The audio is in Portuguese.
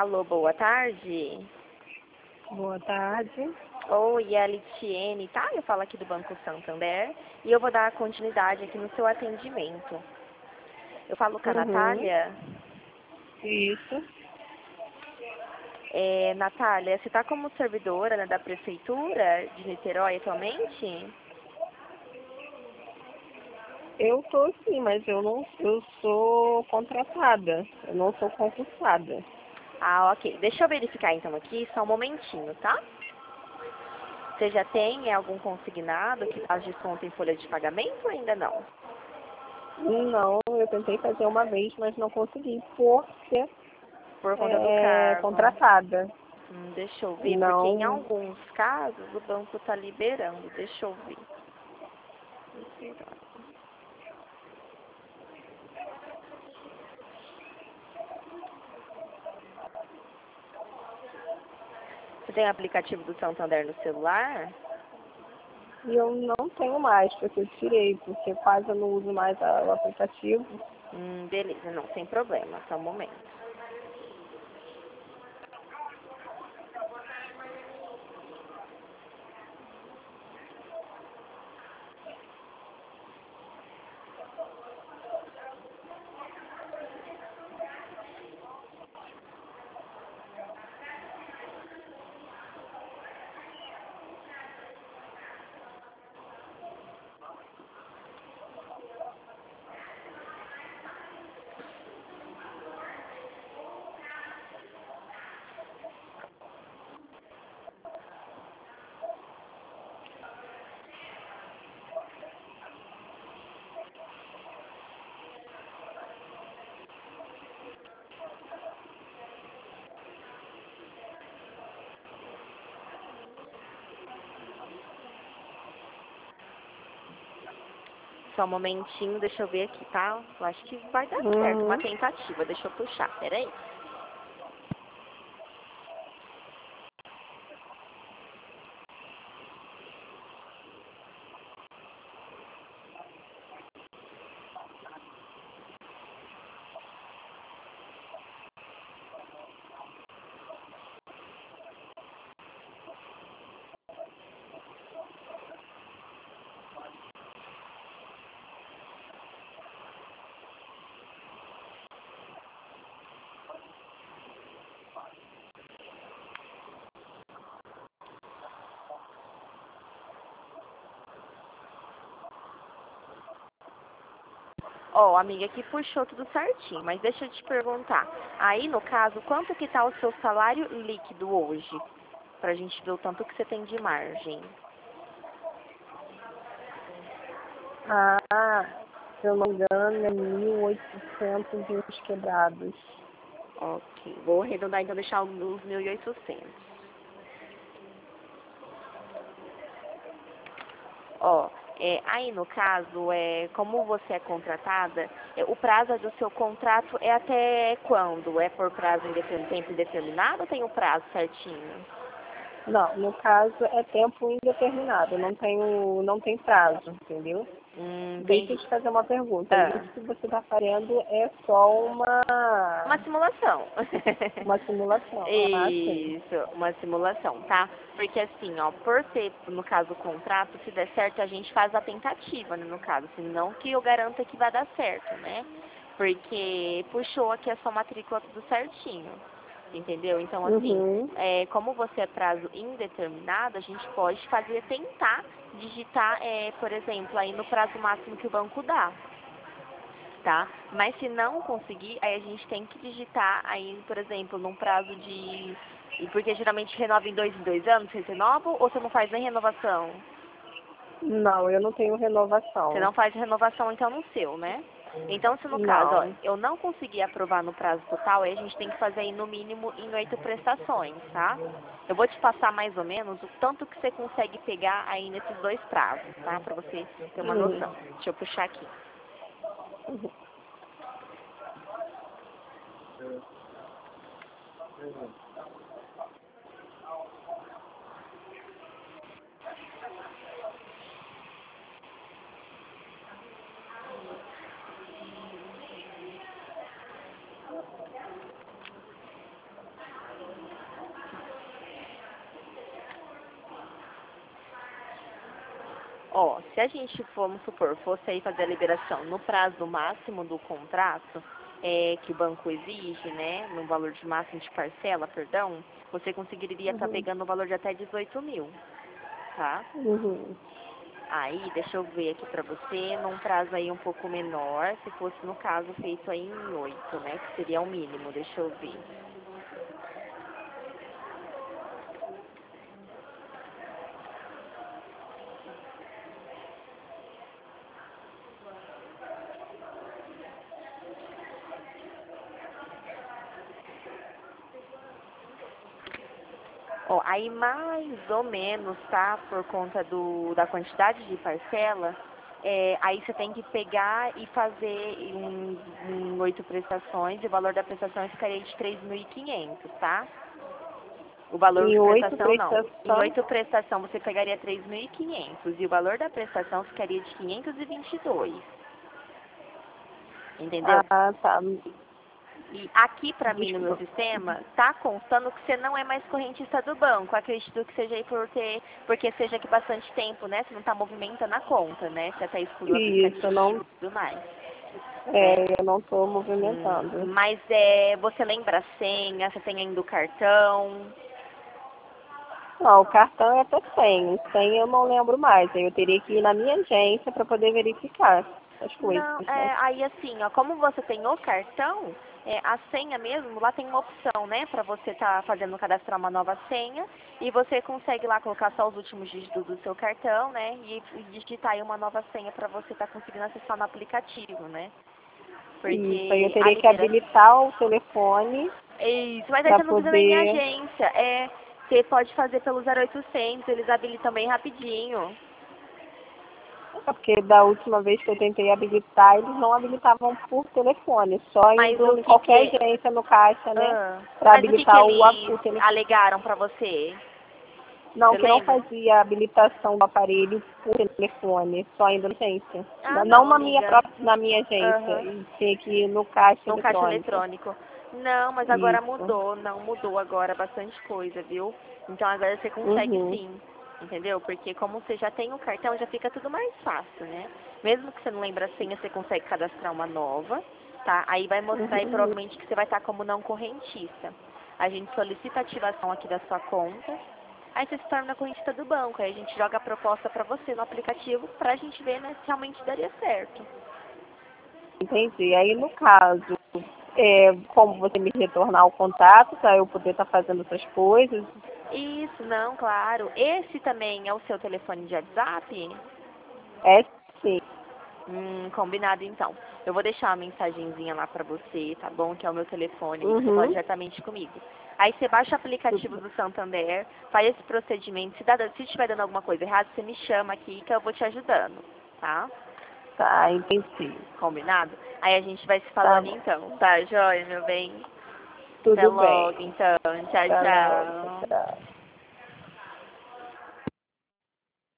Alô, boa tarde. Boa tarde. Oi, é a Litiene, tá? Eu falo aqui do Banco Santander e eu vou dar continuidade aqui no seu atendimento. Eu falo com a Natália. Isso. Natália, você está como servidora, né, da Prefeitura de Niterói atualmente? Eu tô sim, mas eu sou contratada. Eu não sou concursada. Ah, ok. Deixa eu verificar então aqui, só um momentinho, tá? Você já tem algum consignado que faz desconto em folha de pagamento ou ainda não? Não, eu tentei fazer uma vez, mas não consegui por ser Por conta do cargo. contratada. Deixa eu ver, porque em Não. alguns casos o banco está liberando. Deixa eu ver. Você tem aplicativo do Santander no celular? E eu não tenho mais, porque eu tirei, porque quase eu não uso mais o aplicativo. Beleza, não, sem problema, só um momento. Só um momentinho, deixa eu ver aqui, tá? Eu acho que vai dar certo, uma tentativa. Deixa eu puxar, peraí. Ó, amiga, aqui puxou tudo certinho, mas deixa eu te perguntar. Aí, no caso, quanto que tá o seu salário líquido hoje? Pra gente ver o tanto que você tem de margem. Se eu não me engano, é 1.800 e uns quebrados. Ok, vou arredondar então, deixar os 1.800. Ó, aí no caso, como você é contratada, o prazo do seu contrato é até quando? É por prazo tempo indeterminado ou tem o prazo certinho? Não, no caso é tempo indeterminado, não tem prazo, entendeu? Deixa eu Entendi. te fazer uma pergunta. Ah, Isso que você está fazendo é só uma simulação. uma simulação. Ah, sim. Isso, uma simulação, tá? Porque assim, ó, por ser, no caso, o contrato, se der certo, a gente faz a tentativa, né, no caso, senão que eu garanta que vai dar certo, né? Porque puxou aqui a sua matrícula tudo certinho, entendeu? Então, assim, como você é prazo indeterminado, a gente pode tentar digitar, por exemplo, aí no prazo máximo que o banco dá, tá? Mas se não conseguir, aí a gente tem que digitar aí, por exemplo, num prazo de... Porque geralmente renova em 2 anos, vocês renovam ou você não faz nem renovação? Não, eu não tenho Você renovação. não faz renovação então no seu, né? Então, se no caso, ó, Não. eu não conseguir aprovar no prazo total, aí a gente tem que fazer aí no mínimo em 8 prestações, tá? Eu vou te passar mais ou menos o tanto que você consegue pegar aí nesses 2 prazos, tá? Pra você ter uma noção. Deixa eu puxar aqui. Ó, se a gente, vamos supor, fosse aí fazer a liberação no prazo máximo do contrato, que o banco exige, né, no valor de máximo de parcela, perdão, você conseguiria estar Uhum. pegando o valor de até 18 mil, tá? Uhum. Aí, deixa eu ver aqui pra você, num prazo aí um pouco menor, se fosse no caso feito aí em 8, né, que seria o mínimo, deixa eu ver. Ó, aí mais ou menos, tá? Por conta da quantidade de parcela, aí você tem que pegar e fazer em 8 prestações, e o valor da prestação ficaria de 3.500, tá? O valor Em de 8 prestação não. Em prestações. 8 prestação você pegaria 3.500 e o valor da prestação ficaria de 522. Entendeu? Ah, tá. E aqui pra mim no meu Desculpa. sistema, tá constando que você não é mais correntista do banco. Acredito que seja aí porque seja aqui bastante tempo, né? Você não tá movimentando a conta, né? Você até excluiu o Isso, aplicativo não, e tudo mais, né? eu não estou movimentando. Mas você lembra a senha, você tem ainda o cartão. Não, o cartão eu até tenho. Sem eu não lembro mais. Aí eu teria que ir na minha agência para poder verificar as coisas, Não, né? aí assim, ó, como você tem o cartão, a senha mesmo, lá tem uma opção, né, pra você tá fazendo cadastrar uma nova senha e você consegue lá colocar só os últimos dígitos do seu cartão, né, e digitar aí uma nova senha pra você tá conseguindo acessar no aplicativo, né, Isso, aí eu porque a teria que liberação... habilitar o telefone Isso, mas aí para você não precisa nem ir em poder. agência, você pode fazer pelo 0800, eles habilitam bem rapidinho. Porque da última vez que eu tentei habilitar, eles não habilitavam por telefone, só Mas indo em qualquer agência no caixa, né? Para Mas o que habilitar eles o telefone. alegaram pra você? Não, Você que não lembra? fazia a habilitação do aparelho por telefone, só indo na agência. Ah, Não não, na minha amiga. própria, na minha agência, Aham. e tinha que ir no caixa No caixa eletrônico. eletrônico. Não, mas agora Isso. mudou. Não mudou agora bastante coisa, viu? Então agora você consegue Uhum. sim. Entendeu? Porque como você já tem o cartão, já fica tudo mais fácil, né? Mesmo que você não lembre a senha, você consegue cadastrar uma nova, tá? Aí vai mostrar aí Uhum. provavelmente que você vai estar como não correntista. A gente solicita a ativação aqui da sua conta. Aí você se torna correntista do banco. Aí a gente joga a proposta pra você no aplicativo pra gente ver, né, se realmente daria certo. Entendi. Aí, no caso, como você me retornar o contato, para eu poder estar fazendo essas coisas, Isso, não, claro. Esse também é o seu telefone de WhatsApp? é sim. Combinado então. Eu vou deixar uma mensagenzinha lá pra você, tá bom? Que é o meu telefone aí, que você fala Uhum. diretamente comigo. Aí você baixa o aplicativo do Santander, faz esse procedimento. Se estiver dando alguma coisa errada, você me chama aqui que eu vou te ajudando, tá? Tá, entendi. Combinado? Aí a gente vai se Tá falando bom. então, tá, joia, meu bem? Até Tudo bem. logo, então. Tchau, Até logo. tchau. Tchau.